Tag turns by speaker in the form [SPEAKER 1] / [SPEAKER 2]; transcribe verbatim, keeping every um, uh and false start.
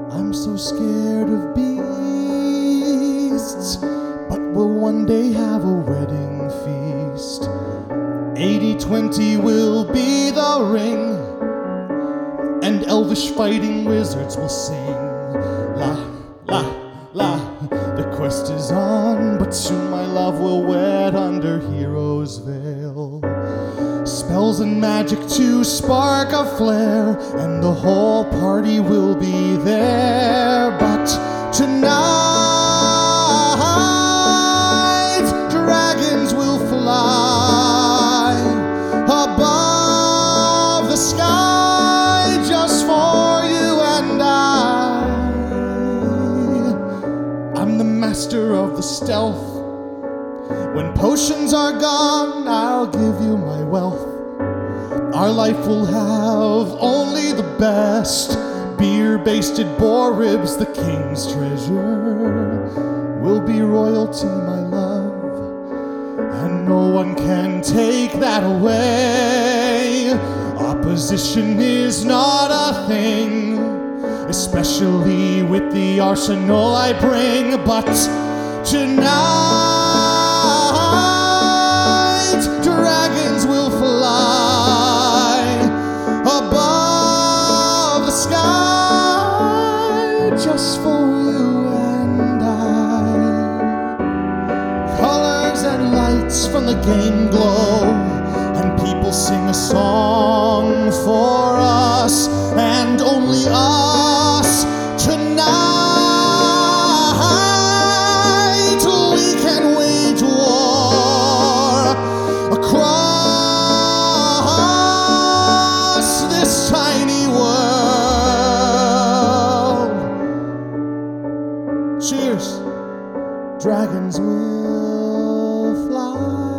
[SPEAKER 1] I'm so scared of beasts, but we'll one day have a wedding feast. eighty twenty will be the ring, and elvish fighting wizards will sing. La, la, la, the quest is on, but soon my love will wed under hero's veil. Spells and magic to spark a flare, and the whole party will be there. But tonight, dragons will fly above the sky just for you and I. I'm the master of the stealth. When potions are gone, I'll give you my wealth. Our life will have only the best. Beer-basted boar ribs, the king's treasure, will be royalty, my love, and no one can take that away. Opposition is not a thing, especially with the arsenal I bring. But tonight, dragons will fly above the sky just for you and I. Colors and lights from the game glow, and people sing a song for us, and only us. Tonight we can wage war across this tiny world. Cheers, dragons will fly.